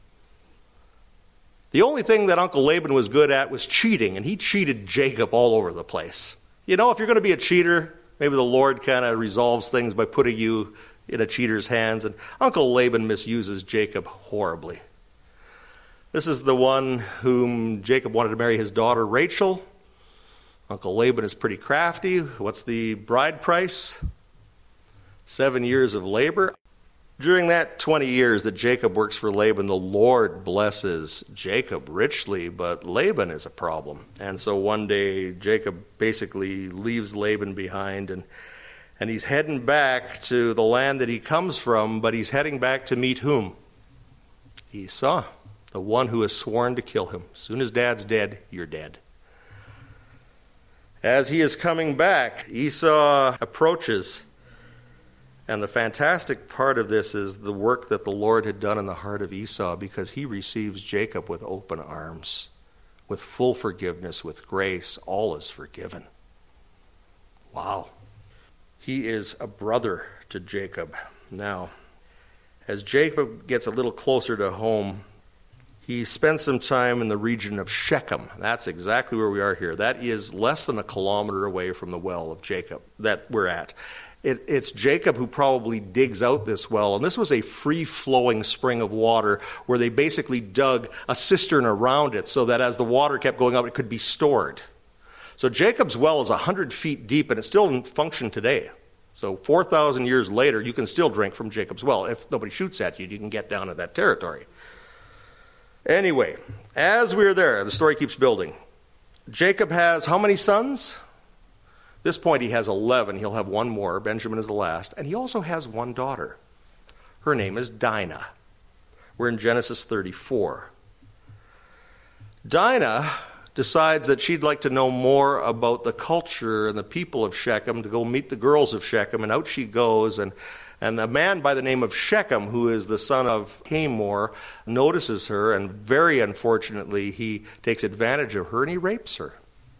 The only thing that Uncle Laban was good at was cheating, and he cheated Jacob all over the place. You know, if you're going to be a cheater, maybe the Lord kind of resolves things by putting you in a cheater's hands, and Uncle Laban misuses Jacob horribly. This is the one whom Jacob wanted to marry his daughter Rachel. Uncle Laban is pretty crafty. What's the bride price? 7 years of labor. During that 20 years that Jacob works for Laban, the Lord blesses Jacob richly, but Laban is a problem. And so one day, Jacob basically leaves Laban behind, and he's heading back to the land that he comes from, but he's heading back to meet whom? Esau, the one who has sworn to kill him. As soon as Dad's dead, you're dead. As he is coming back, Esau approaches. And the fantastic part of this is the work that the Lord had done in the heart of Esau, because he receives Jacob with open arms, with full forgiveness, with grace. All is forgiven. Wow. He is a brother to Jacob. Now, as Jacob gets a little closer to home, he spends some time in the region of Shechem. That's exactly where we are here. That is less than a kilometer away from the well of Jacob that we're at. It's Jacob who probably digs out this well, and this was a free-flowing spring of water where they basically dug a cistern around it so that as the water kept going up, it could be stored. So Jacob's well is 100 feet deep, and it's still in function today. So 4,000 years later, you can still drink from Jacob's well. If nobody shoots at you, you can get down to that territory. Anyway, as we're there, the story keeps building. Jacob has how many sons? At this point, he has 11. He'll have one more. Benjamin is the last. And he also has one daughter. Her name is Dinah. We're in Genesis 34. Dinah decides that she'd like to know more about the culture and the people of Shechem, to go meet the girls of Shechem. And out she goes, and a man by the name of Shechem, who is the son of Hamor, notices her, and very unfortunately, he takes advantage of her and he rapes her.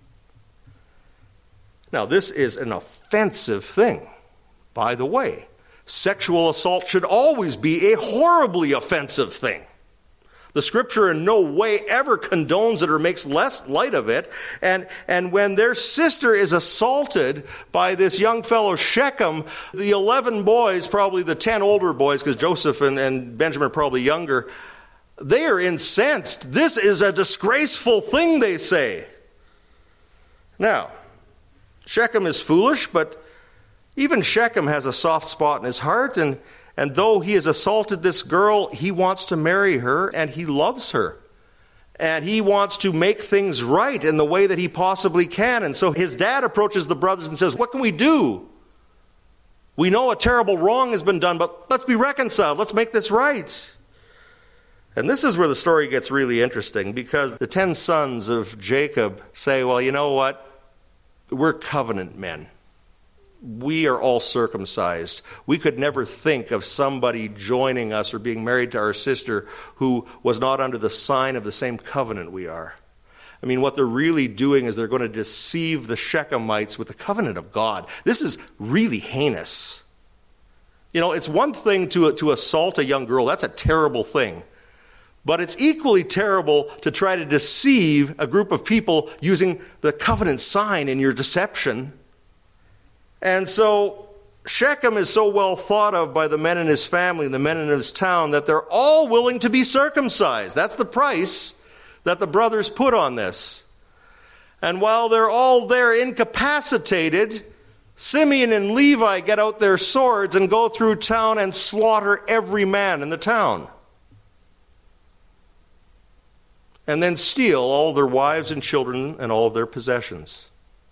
Now, this is an offensive thing, by the way. Sexual assault should always be a horribly offensive thing. The Scripture in no way ever condones it or makes less light of it. And when their sister is assaulted by this young fellow Shechem, the 11 boys, probably the 10 older boys, because Joseph and Benjamin are probably younger, they are incensed. This is a disgraceful thing, they say. Now, Shechem is foolish, but even Shechem has a soft spot in his heart, and though he has assaulted this girl, he wants to marry her, and he loves her. And he wants to make things right in the way that he possibly can. And so his dad approaches the brothers and says, "What can we do? We know a terrible wrong has been done, but let's be reconciled. Let's make this right." And this is where the story gets really interesting, because the 10 sons of Jacob say, "Well, you know what? We're covenant men. We are all circumcised. We could never think of somebody joining us or being married to our sister who was not under the sign of the same covenant we are. I mean, what they're really doing is they're going to deceive the Shechemites with the covenant of God. This is really heinous. You know, it's one thing to assault a young girl. That's a terrible thing. But it's equally terrible to try to deceive a group of people using the covenant sign in your deception. And so Shechem is so well thought of by the men in his family and the men in his town that they're all willing to be circumcised. That's the price that the brothers put on this. And while they're all there incapacitated, Simeon and Levi get out their swords and go through town and slaughter every man in the town. And then steal all their wives and children and all of their possessions.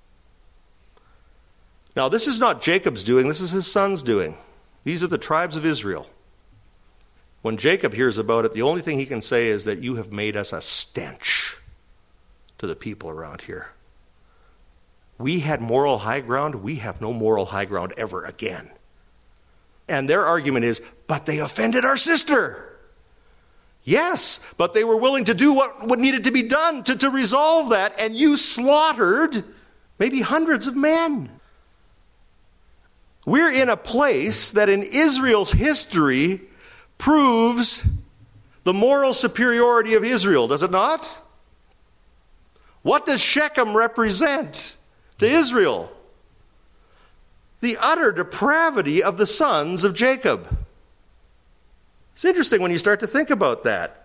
Now, this is not Jacob's doing, this is his son's doing. These are the tribes of Israel. When Jacob hears about it, the only thing he can say is that you have made us a stench to the people around here. We had moral high ground, we have no moral high ground ever again. And their argument is, but they offended our sister. Yes, but they were willing to do what needed to be done to resolve that, and you slaughtered maybe hundreds of men. We're in a place that in Israel's history proves the moral superiority of Israel, does it not? What does Shechem represent to Israel? The utter depravity of the sons of Jacob. It's interesting when you start to think about that.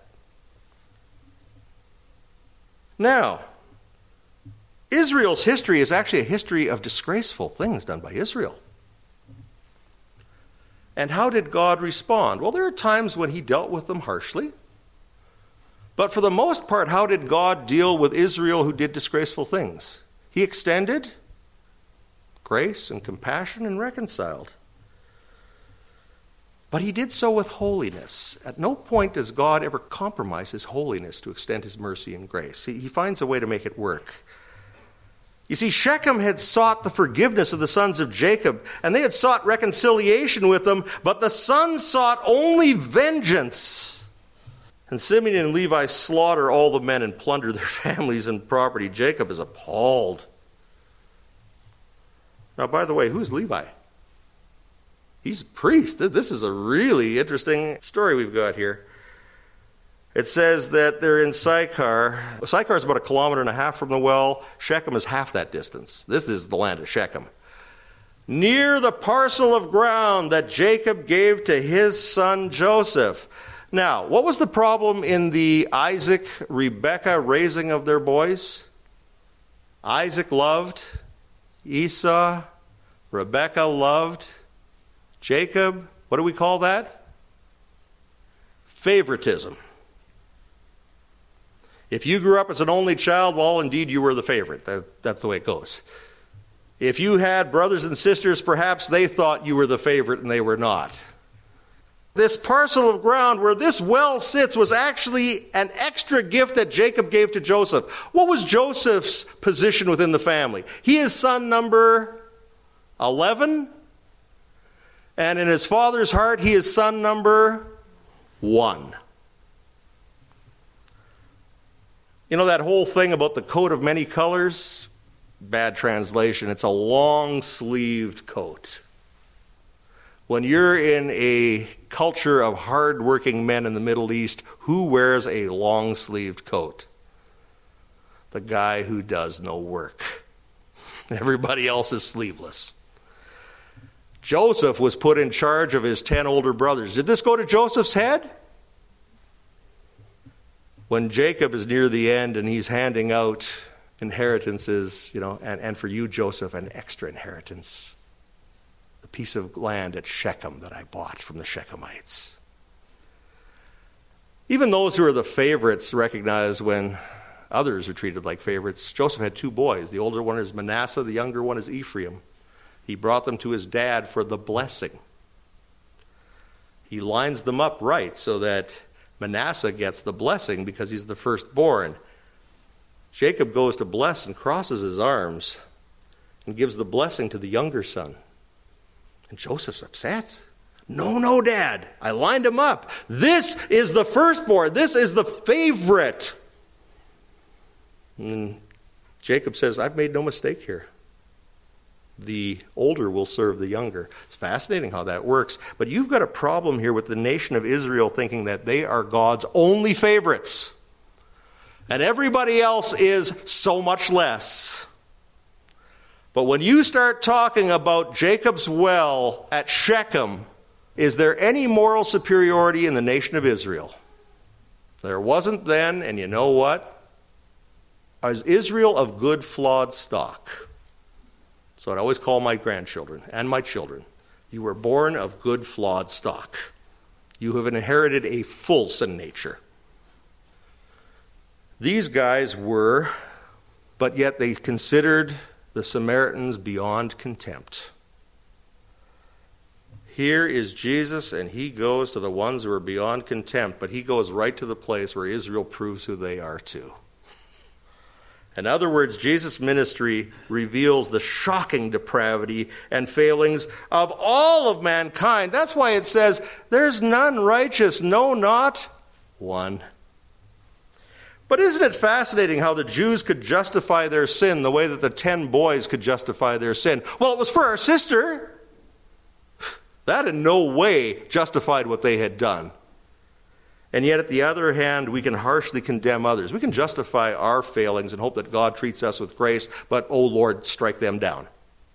Now, Israel's history is actually a history of disgraceful things done by Israel. And how did God respond? Well, there are times when he dealt with them harshly. But for the most part, how did God deal with Israel who did disgraceful things? He extended grace and compassion and reconciled. But he did so with holiness. At no point does God ever compromise his holiness to extend his mercy and grace. He finds a way to make it work. You see, Shechem had sought the forgiveness of the sons of Jacob, and they had sought reconciliation with them, but the sons sought only vengeance. And Simeon and Levi slaughter all the men and plunder their families and property. Jacob is appalled. Now, by the way, who's Levi? He's a priest. This is a really interesting story we've got here. It says that they're in Sychar. Sychar is about 1.5 kilometers from the well. Shechem is half that distance. This is the land of Shechem. Near the parcel of ground that Jacob gave to his son Joseph. Now, what was the problem in the Isaac-Rebekah raising of their boys? Isaac loved Esau. Rebekah loved Jacob. What do we call that? Favoritism. If you grew up as an only child, well, indeed, you were the favorite. That's the way it goes. If you had brothers and sisters, perhaps they thought you were the favorite and they were not. This parcel of ground where this well sits was actually an extra gift that Jacob gave to Joseph. What was Joseph's position within the family? He is son number 11. And in his father's heart, he is son number 1. You know that whole thing about the coat of many colors? Bad translation. It's a long-sleeved coat. When you're in a culture of hard-working men in the Middle East, who wears a long-sleeved coat? The guy who does no work. Everybody else is sleeveless. Joseph was put in charge of his 10 older brothers. Did this go to Joseph's head? When Jacob is near the end and he's handing out inheritances, and for you, Joseph, an extra inheritance. The piece of land at Shechem that I bought from the Shechemites. Even those who are the favorites recognize when others are treated like favorites. Joseph had 2 boys. The older one is Manasseh, the younger one is Ephraim. He brought them to his dad for the blessing. He lines them up right so that Manasseh gets the blessing because he's the firstborn. Jacob goes to bless and crosses his arms and gives the blessing to the younger son. And Joseph's upset. No, Dad. I lined him up. This is the firstborn. This is the favorite. And Jacob says, I've made no mistake here. The older will serve the younger. It's fascinating how that works. But you've got a problem here with the nation of Israel thinking that they are God's only favorites. And everybody else is so much less. But when you start talking about Jacob's well at Shechem, is there any moral superiority in the nation of Israel? There wasn't then, and you know what? Is Israel of good flawed stock? So I always call my grandchildren and my children. You were born of good flawed stock. You have inherited a full sin nature. These guys were, but yet they considered the Samaritans beyond contempt. Here is Jesus, and he goes to the ones who are beyond contempt, but he goes right to the place where Israel proves who they are too. In other words, Jesus' ministry reveals the shocking depravity and failings of all of mankind. That's why it says, there's none righteous, no, not one. But isn't it fascinating how the Jews could justify their sin the way that the 10 boys could justify their sin? Well, it was for our sister. That in no way justified what they had done. And yet, at the other hand, we can harshly condemn others. We can justify our failings and hope that God treats us with grace, but, oh Lord, strike them down.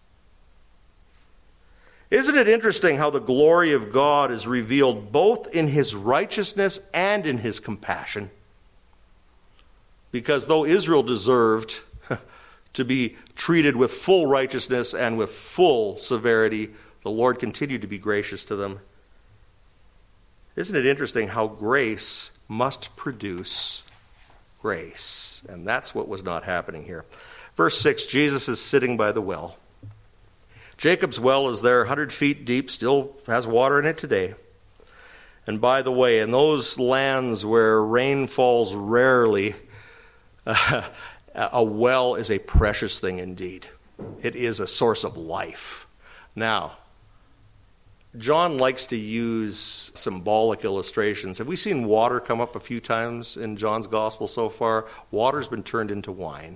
Isn't it interesting how the glory of God is revealed both in his righteousness and in his compassion? Because though Israel deserved to be treated with full righteousness and with full severity, the Lord continued to be gracious to them. Isn't it interesting how grace must produce grace? And that's what was not happening here. Verse 6, Jesus is sitting by the well. Jacob's well is there 100 feet deep, still has water in it today. And by the way, in those lands where rain falls rarely, a well is a precious thing indeed. It is a source of life. Now, John likes to use symbolic illustrations. Have we seen water come up a few times in John's gospel so far? Water's been turned into wine.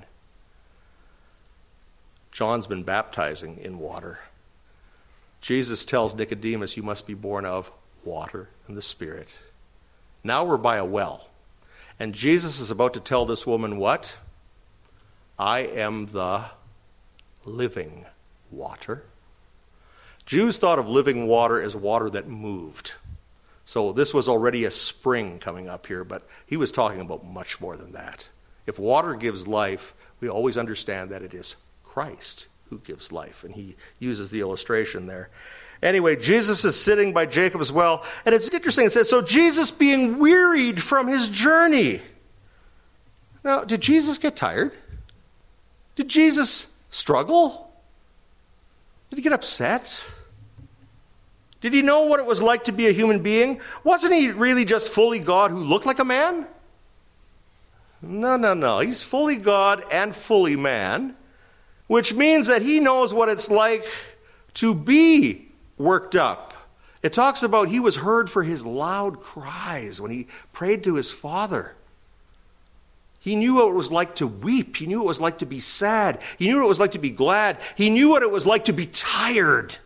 John's been baptizing in water. Jesus tells Nicodemus, you must be born of water and the Spirit. Now we're by a well. And Jesus is about to tell this woman what? I am the living water. Jews thought of living water as water that moved. So this was already a spring coming up here, but he was talking about much more than that. If water gives life, we always understand that it is Christ who gives life. And he uses the illustration there. Anyway, Jesus is sitting by Jacob's well, and it's interesting. It says, so Jesus being wearied from his journey. Now, did Jesus get tired? Did Jesus struggle? Did he get upset? Did he know what it was like to be a human being? Wasn't he really just fully God who looked like a man? No. He's fully God and fully man, which means that he knows what it's like to be worked up. It talks about he was heard for his loud cries when he prayed to his Father. He knew what it was like to weep. He knew what it was like to be sad. He knew what it was like to be glad. He knew what it was like to be tired.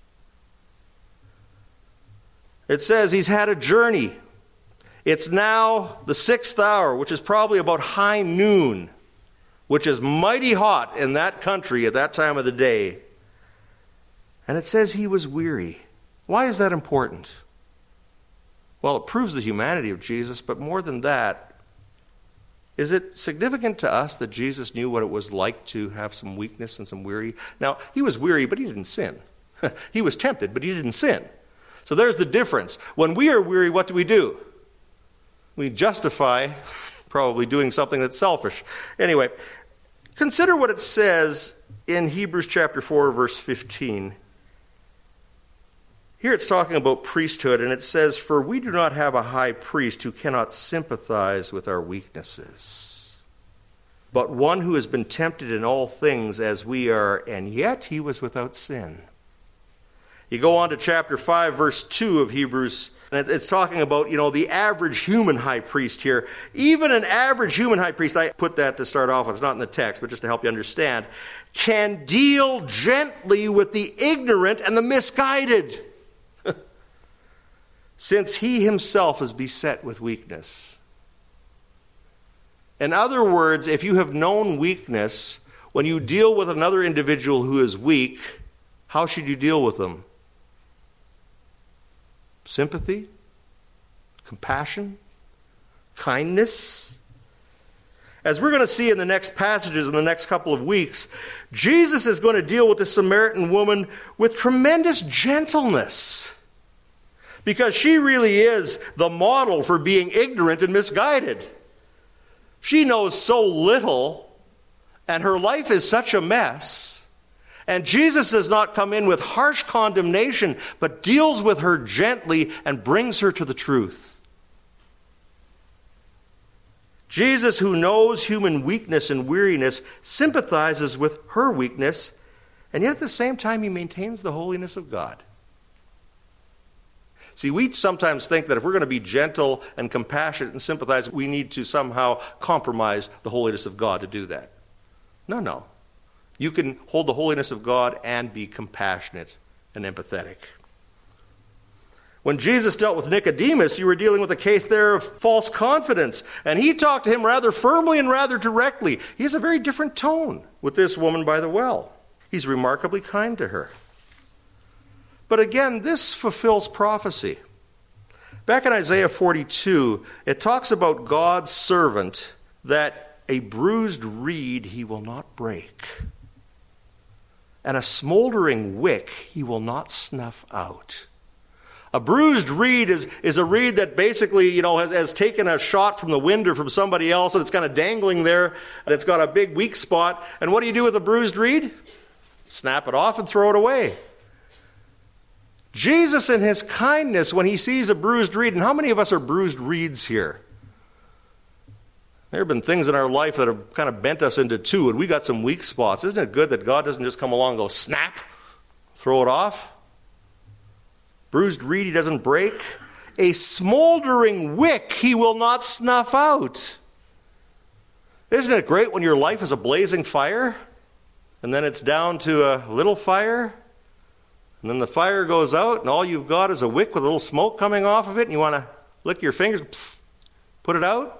It says he's had a journey. It's now the 6th hour, which is probably about high noon, which is mighty hot in that country at that time of the day. And it says he was weary. Why is that important? Well, it proves the humanity of Jesus, but more than that, is it significant to us that Jesus knew what it was like to have some weakness and some weary? Now, he was weary, but he didn't sin. He was tempted, but he didn't sin. So there's the difference. When we are weary, what do? We justify probably doing something that's selfish. Anyway, consider what it says in Hebrews chapter 4, verse 15. Here it's talking about priesthood, and it says, for we do not have a high priest who cannot sympathize with our weaknesses, but one who has been tempted in all things as we are, and yet he was without sin. You go on to chapter 5, verse 2 of Hebrews And it's talking about, the average human high priest here. Even an average human high priest, I put that to start off with, it's not in the text, but just to help you understand, can deal gently with the ignorant and the misguided, since he himself is beset with weakness. In other words, if you have known weakness, when you deal with another individual who is weak, how should you deal with them? Sympathy, compassion, kindness. As we're going to see in the next passages in the next couple of weeks, Jesus is going to deal with the Samaritan woman with tremendous gentleness, because she really is the model for being ignorant and misguided. She knows so little, and her life is such a mess. And Jesus does not come in with harsh condemnation, but deals with her gently and brings her to the truth. Jesus, who knows human weakness and weariness, sympathizes with her weakness, and yet at the same time he maintains the holiness of God. See, we sometimes think that if we're going to be gentle and compassionate and sympathize, we need to somehow compromise the holiness of God to do that. No. You can hold the holiness of God and be compassionate and empathetic. When Jesus dealt with Nicodemus, you were dealing with a case there of false confidence. And he talked to him rather firmly and rather directly. He has a very different tone with this woman by the well. He's remarkably kind to her. But again, this fulfills prophecy. Back in Isaiah 42, it talks about God's servant, that a bruised reed he will not break, and a smoldering wick he will not snuff out. A bruised reed is a reed that basically, has taken a shot from the wind or from somebody else, and it's kind of dangling there, and it's got a big weak spot. And what do you do with a bruised reed? Snap it off and throw it away. Jesus, in his kindness, when he sees a bruised reed, and how many of us are bruised reeds here? There have been things in our life that have kind of bent us into two, and we got some weak spots. Isn't it good that God doesn't just come along and go, snap, throw it off? Bruised reed he doesn't break. A smoldering wick he will not snuff out. Isn't it great when your life is a blazing fire, and then it's down to a little fire, and then the fire goes out, and all you've got is a wick with a little smoke coming off of it, and you want to lick your fingers, psst, put it out?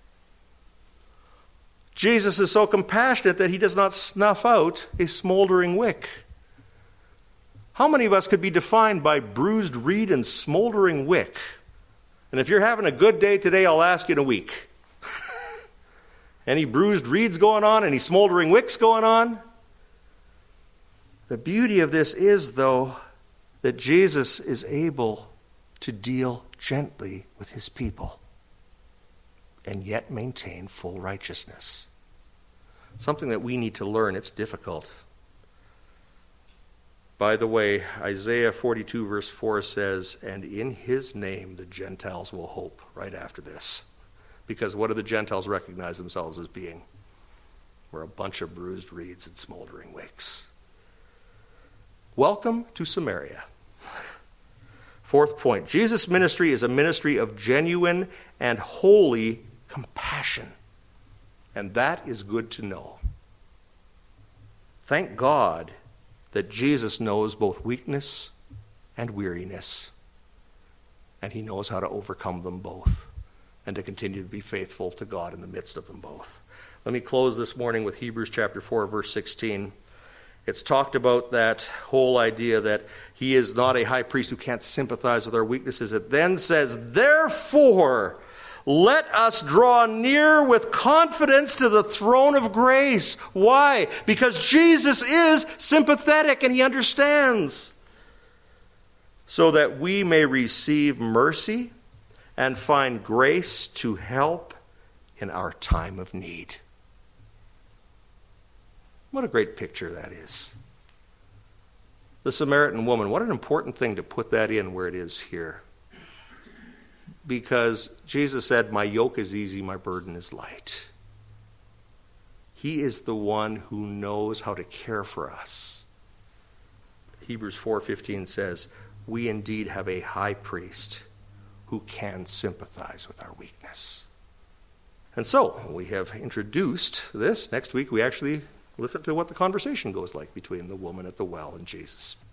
Jesus is so compassionate that he does not snuff out a smoldering wick. How many of us could be defined by bruised reed and smoldering wick? And if you're having a good day today, I'll ask you in a week. Any bruised reeds going on? Any smoldering wicks going on? The beauty of this is, though, that Jesus is able to deal gently with his people and yet maintain full righteousness. Something that we need to learn. It's difficult. By the way, Isaiah 42 verse 4 says, and in his name the Gentiles will hope, right after this. Because what do the Gentiles recognize themselves as being? We're a bunch of bruised reeds and smoldering wicks. Welcome to Samaria. Fourth point, Jesus' ministry is a ministry of genuine and holy compassion. And that is good to know. Thank God that Jesus knows both weakness and weariness. And he knows how to overcome them both and to continue to be faithful to God in the midst of them both. Let me close this morning with Hebrews chapter 4, verse 16. It's talked about that whole idea that he is not a high priest who can't sympathize with our weaknesses. It then says, therefore, let us draw near with confidence to the throne of grace. Why? Because Jesus is sympathetic and he understands. So that we may receive mercy and find grace to help in our time of need. What a great picture that is. The Samaritan woman, what an important thing to put that in where it is here. Because Jesus said, my yoke is easy, my burden is light. He is the one who knows how to care for us. Hebrews 4:15 says, we indeed have a high priest who can sympathize with our weakness. And so, we have introduced this. Next week we actually listen to what the conversation goes like between the woman at the well and Jesus.